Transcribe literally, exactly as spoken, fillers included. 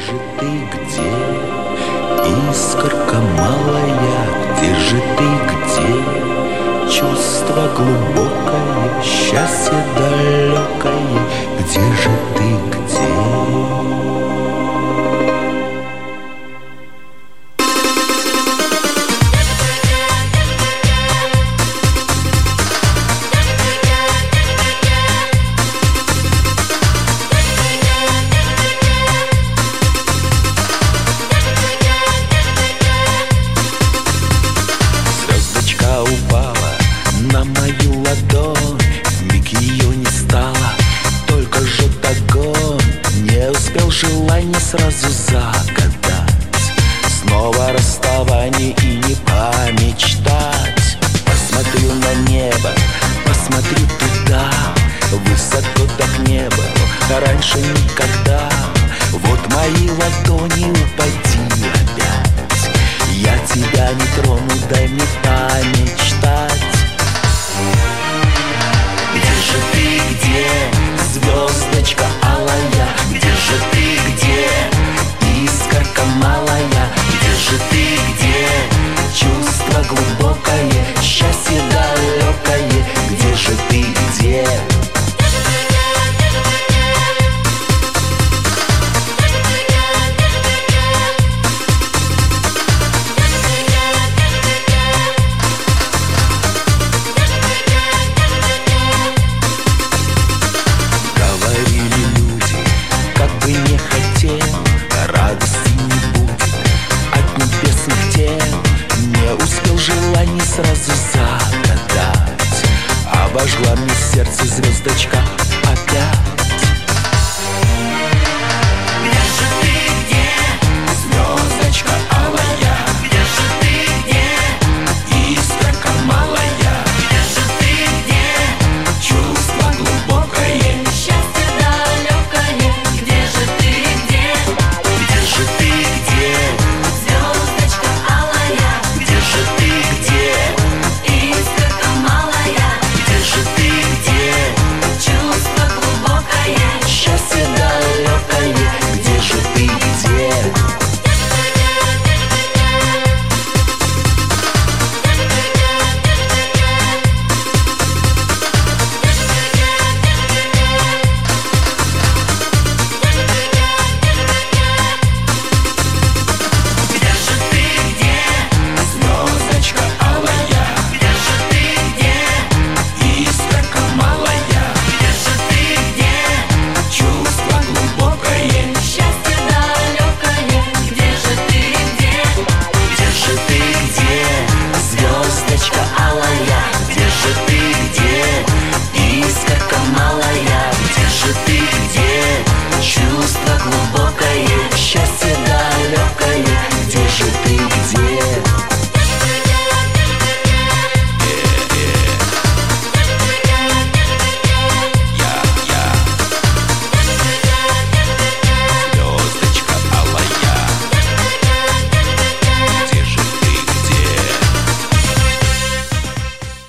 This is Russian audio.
же ты, где? Искорка малая, где же ты, где? Чувство глубокое, счастье далекое, где же ты, где? Упала на мою ладонь, вмиг ее не стало, только жжет огонь. Не успел желание сразу загадать, снова расставание и не помечтать. Посмотрю на небо, посмотрю туда, высоко так не было раньше никогда. Вот мои ладони, упади опять, я тебя не трону, дай мне помечтать. Где же ты, где, звездочка алая? Где же ты, где, искорка малая? Где же ты, где, чувство глубокое, счастье далекое? Где же ты, где? Радости не будет от небесных тел, не успел желание сразу загадать. Обожгла мне сердце звездочка